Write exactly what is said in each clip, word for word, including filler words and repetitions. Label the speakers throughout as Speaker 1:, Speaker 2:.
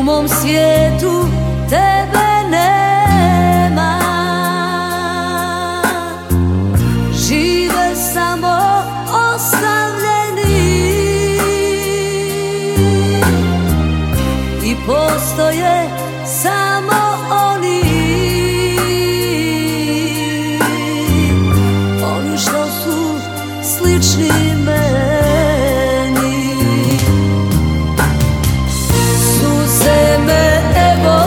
Speaker 1: mom svijetu tebe nema. Žive samo osamljeni i postoje samo oni, oni što su slični meni. Suze me evo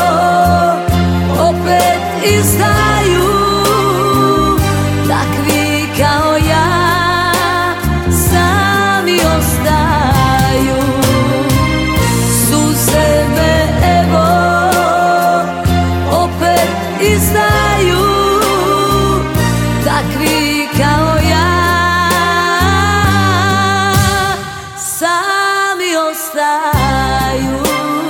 Speaker 1: opet izdaju, takvi kao ja sami ostaju. Suze me evo opet izdaju, takvi kao ja sami ostaju.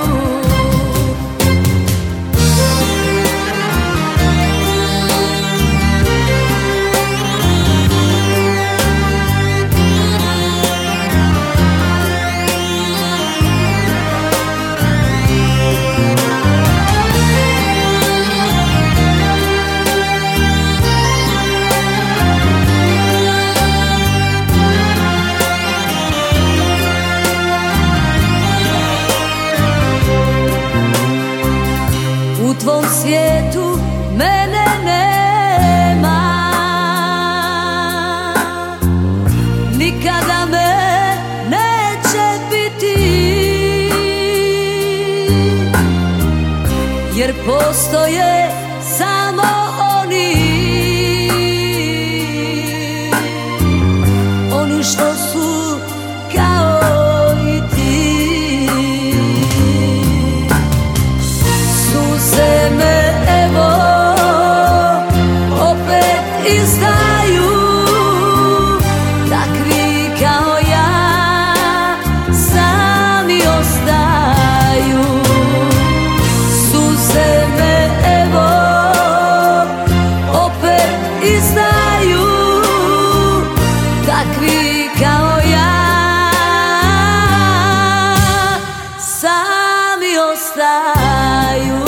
Speaker 1: U tvom svijetu mene nema, nikada me neće biti, jer postoje samo oni, oni što su kao i ti. Suze me evo opet izdaju, takvi kao ja sami ostaju. Suze me evo opet izdaju, takvi kao ja sami ostaju.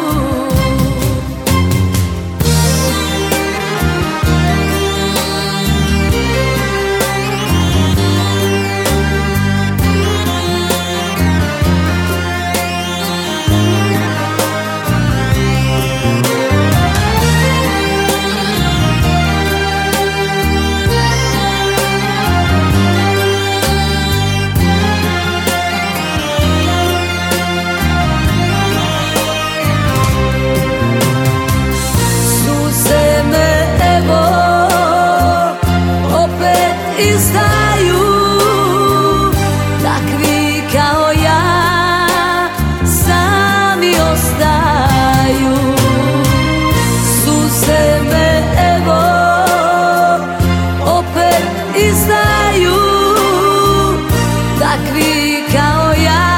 Speaker 1: Izdaju, takvi kao ja sami ostaju. Suze me evo opet izdaju, takvi kao ja